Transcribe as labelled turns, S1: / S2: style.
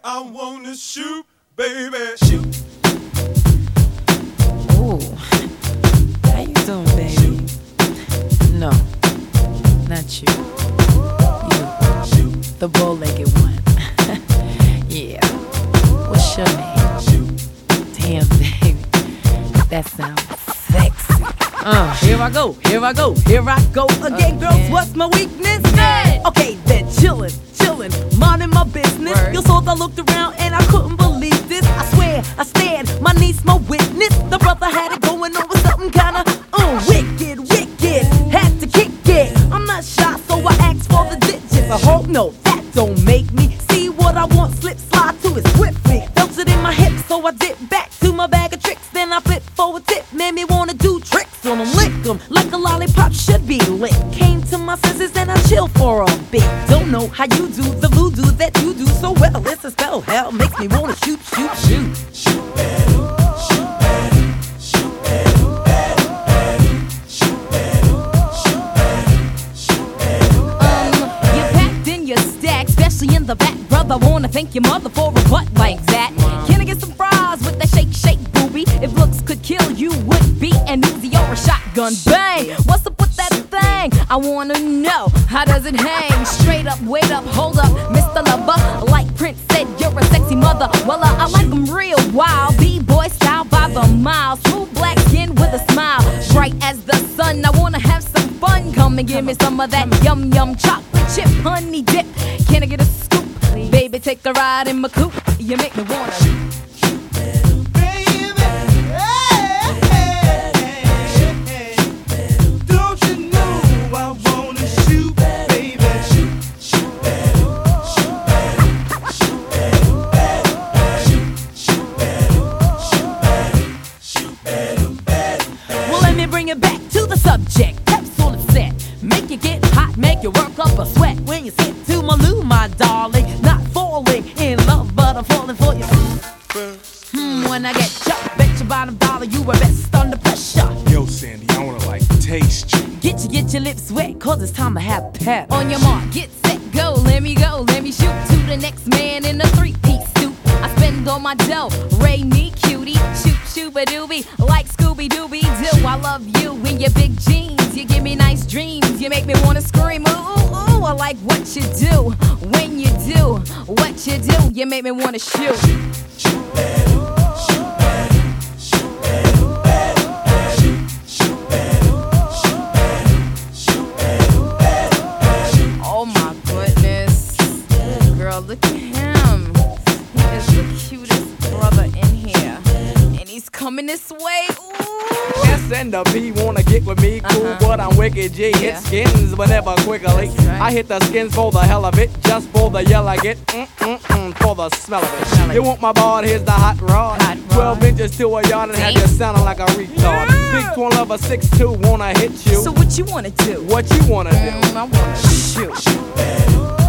S1: I wanna shoot, baby. Shoot.
S2: Ooh, how you doing, baby? No, not you. You, the bow-legged one. Yeah. What's your name? Damn, baby, that sounds sexy.
S3: Here I go again, girls. What's my weakness? Okay, then chillin', minding my business. You saw I looked around and I couldn't believe this. I swear, I stand, my niece, my witness. The brother had it going on with something kinda wicked. Had to kick it. I'm not shy, so I asked for the digits. I hope no, that don't make me see what I want. Slip, slide to it swiftly. Felt it in my hips, so I dip back to my bag of tricks. Then I flip for a tip, made me wanna do tricks on them, lick them like a lollipop should be lit. Came to my senses and I chill for a bit. Don't know how you do the voodoo that you do so well. It's a spell, hell makes me wanna shoot.
S4: You packed in your stack, especially in the back, brother. Wanna thank your mother for a butt like that. Can I get some fries with that shake, booby? If looks could kill, you would be an Uzi or a shotgun. Bang! What's up with that thing? I wanna know, how does it hang? Straight up, wait up, hold up, Mr. Lover. Like Prince said, you're a sexy mother. Well, I like them real wild. B-boy style by the mile. Smooth black skin with a smile. Bright as the sun, I wanna have some fun. Come and give me some of that yum chocolate chip honey dip. Can I get a scoop? Baby, take a ride in my coupe. You make me wanna
S3: Bring it back to the subject. Capsule is set. Make you get hot, make you work up a sweat. When you sit to my loo, my darling. Not falling in love, but I'm falling for you. When I get chopped, bet your bottom dollar you were best under pressure.
S1: Yo, Sandy, I wanna like taste you.
S3: Get your lips wet, cause it's time to have pep.
S4: on your mark, get set, go. Let me shoot to the next man in a three-piece suit. I spend all my dough, Ray me cutie, shoot-a-doobie, like Scooby-Dooby-Doo. I love you in your big jeans, you give me nice dreams, you make me wanna scream, ooh, I like what you do, when you do, what you do, you make me wanna shoot.
S2: Oh my goodness. Girl, look at him. He is the cutest brother in here. And he's coming this way. Ooh.
S5: S and the P wanna get with me, cool, but I'm wicked G. Hit skins, but never quickly.
S2: Right.
S5: I hit the skins for the hell of it, just for the yell I get, for the smell of it. You want my ball? Here's the hot rod. 12 inches to a yard and have you sounding like a retard. Big twin lover 6'2", wanna hit you.
S2: So what you wanna do?
S5: What you wanna do?
S2: I wanna shoot.